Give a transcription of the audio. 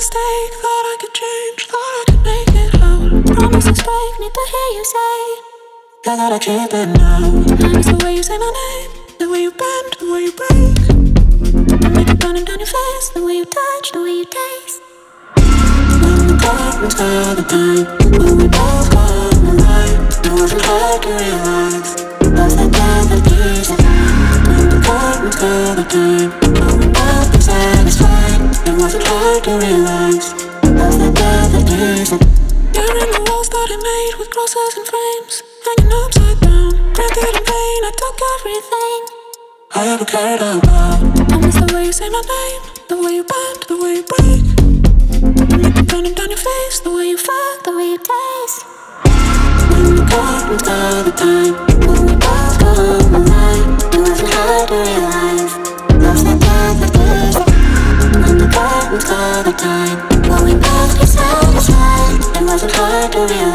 mistake. Thought I could change, thought I could make it out. Promises break, need to hear you say I gotta keep it now. I miss the way you say my name, the way you bend, the way you break. The makeup running down your face, the way you touch, the way you taste. When the curtains cover the time, when we both come alive, it wasn't hard to realize love's that path that leads us. When the curtains cover the time, when we both been satisfied, it wasn't hard to realize love's that path that leads us. You're in the walls that I made with crosses and frames, hanging upside down. Granted in vain, I took everything I ever cared about. I miss the way you say my name, the way you bend, the way you break. The makeup running down your face, the way you fuck, the way you taste. When the curtains cover the time, when we both come alive, it wasn't hard to realize love's that path that leads us. When the curtains cover the time, when we both get satisfied, it wasn't hard to realize.